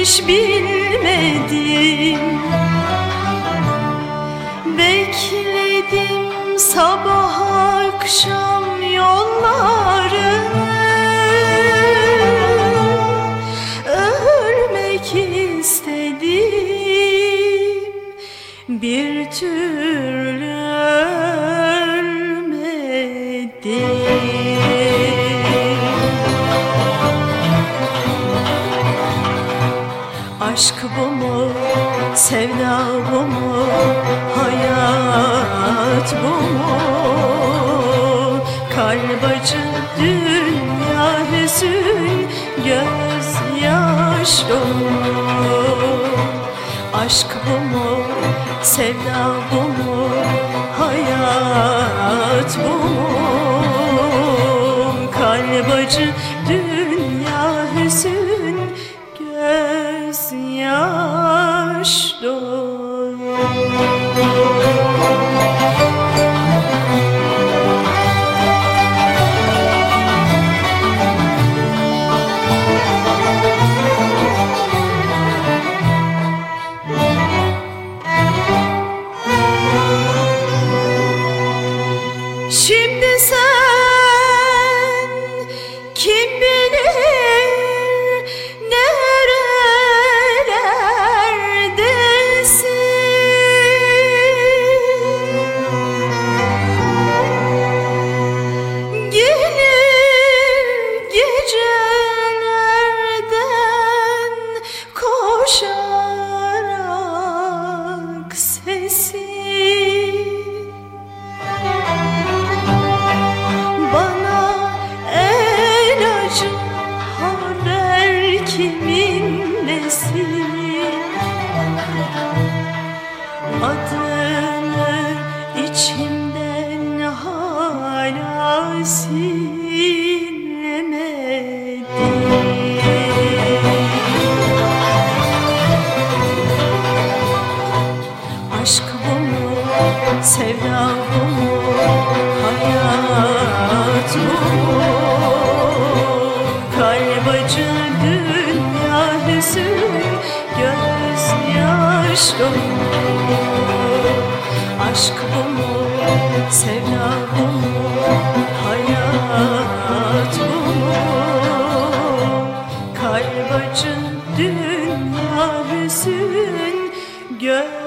hiç bilmedim. Bekledim sabah akşam yolları, ölmek istedim, bir türlü ölmedim. Aşk bu mu, sevda bu mu, hayat bu mu? Kalp acı, dünya hüzün, gözyaş dolu. Aşk bu mu, sevda bu mu, hayat bu mu? Kalp acı, dünya hüzün, gözyaş dolu. Şimdi sen kim bilir nerelerdesin? Gelir gecelerden koşarak sesin. Adını içimden hala silemedim. Aşk bu mu, sevda bu mu, hayat bu mu? Kalp acı, dünya hüzün, gözyaş dolu. Aşk bu mu, sevda bu mu, hayat bu mu? Kalp acı, dünya hüzün,